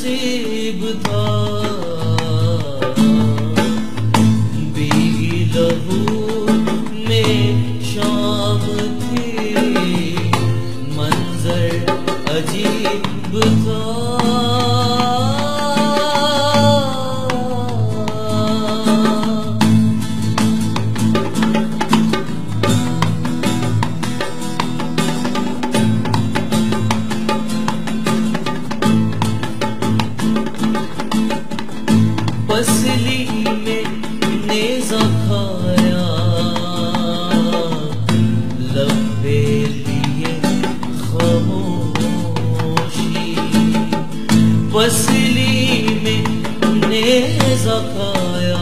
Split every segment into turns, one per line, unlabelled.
नसीब था। भीगी लहू में शाम थी, मंजर अजीब था। पसली में नेज़ा खाया, लबे लिए खामोशी। पसली में नेज़ा खाया,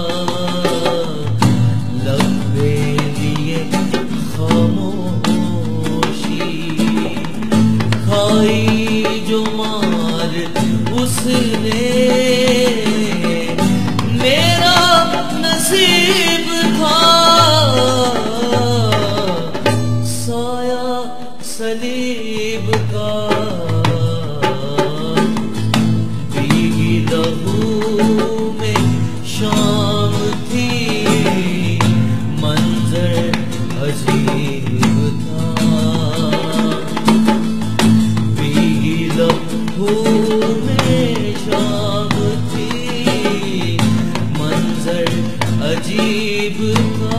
लबे लिए खामोशी। खाई जो मार उसने, मेरा नसीब था। साया सलीब का, भीगी लहू में शाम थी, मंजर अजीब था। भीगी लहू में शाम थी, मंजर अजीब था।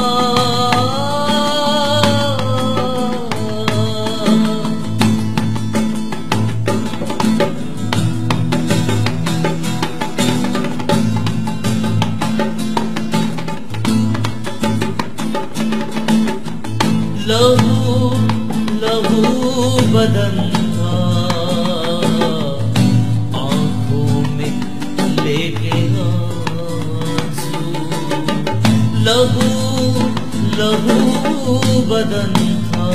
लहू लहू बदन था, आंखों में लेके आंसू। लहू लहू बदन था,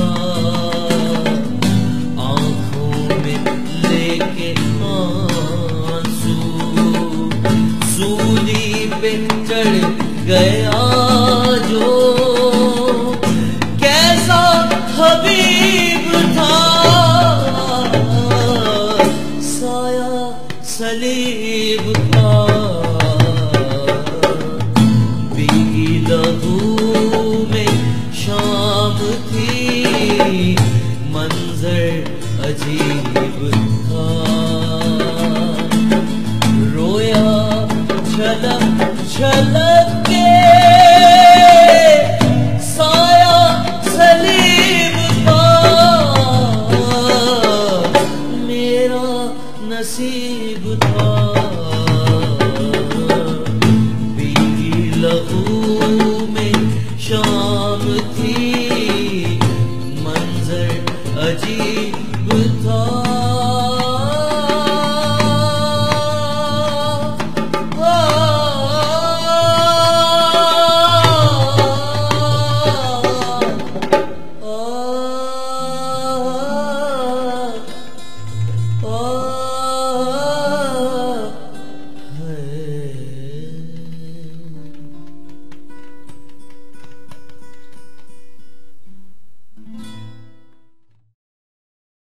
आंखों में लेके आंसू। सूली पे चढ़ गया जो, कैसा हबीब था। साया सलीब था, भीगी लहू में शाम थी, मंजर अजीब था। रोया छलक छलक के, साया सलीब था। मेरा नसीब था, भीगी लहू